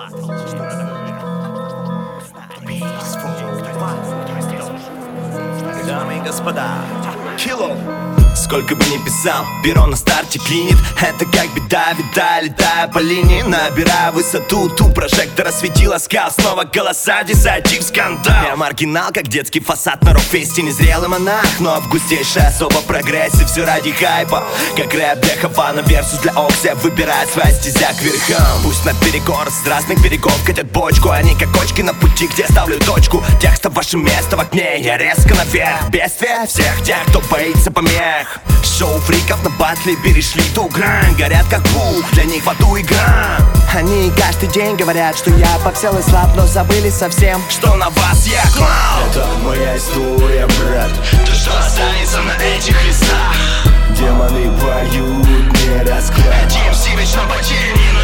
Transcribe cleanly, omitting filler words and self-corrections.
Дамы и господа, Кило. Сколько бы ни писал, перо на старте клинит. Это как беда, летая по линии. Набирая высоту, ту прожектора светила скал. Снова голоса, десятив скандал. Я маргинал, как детский фасад на рок-фесте. Незрелый монах, но августейшая особо прогрессе. Все ради хайпа, как рэп для Хавана. Версус для Окси, выбирает своя стезя к верхам. Пусть наперекор с разных берегов катят бочку. Они как кочки на пути, где ставлю точку. Текста ваше место в окне, я резко наверх. Бедствие всех тех, кто боится помех. Шоу фриков на батле перешли ту грань. Горят как пух, для них в аду игра. Они каждый день говорят, что я попсел и слаб, но забыли совсем, что на вас я клал. Это моя история, брат. То, что останется на этих листах. Демоны поют, не расклад. DMC вечно потерян.